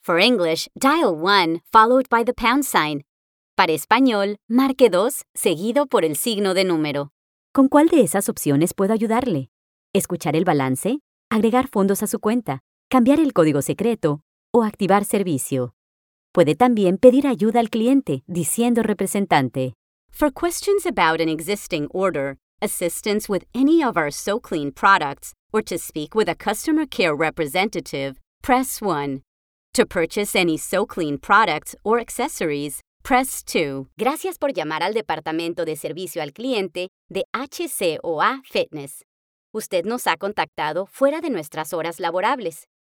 For English, dial 1 followed by the pound sign. Para español, marque 2 seguido por el signo de número. ¿Con cuál de esas opciones puedo ayudarle? ¿Escuchar el balance? ¿Agregar fondos a su cuenta? ¿Cambiar el código secreto? ¿O activar servicio? Puede también pedir ayuda al cliente diciendo representante. For questions about an existing order, assistance with any of our SoClean products, or to speak with a customer care representative, press 1. To purchase any SoClean products or accessories, press 2. Gracias por llamar al Departamento de Servicio al Cliente de HCOA Fitness. Usted nos ha contactado fuera de nuestras horas laborables.